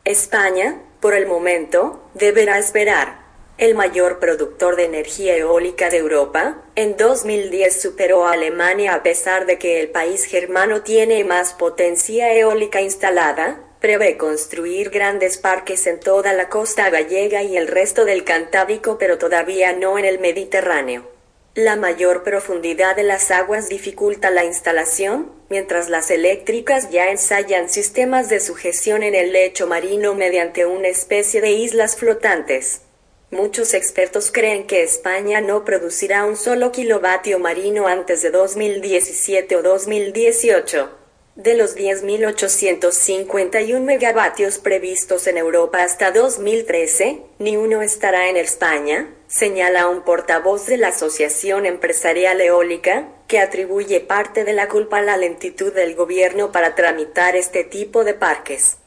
España, por el momento, deberá esperar. El mayor productor de energía eólica de Europa, en 2010 superó a Alemania a pesar de que el país germano tiene más potencia eólica instalada, prevé construir grandes parques en toda la costa gallega y el resto del Cantábrico pero todavía no en el Mediterráneo. La mayor profundidad de las aguas dificulta la instalación, mientras las eléctricas ya ensayan sistemas de sujeción en el lecho marino mediante una especie de islas flotantes. Muchos expertos creen que España no producirá un solo kilovatio marino antes de 2017 o 2018. De los 10.851 megavatios previstos en Europa hasta 2013, ni uno estará en España, señala un portavoz de la Asociación Empresarial Eólica, que atribuye parte de la culpa a la lentitud del gobierno para tramitar este tipo de parques.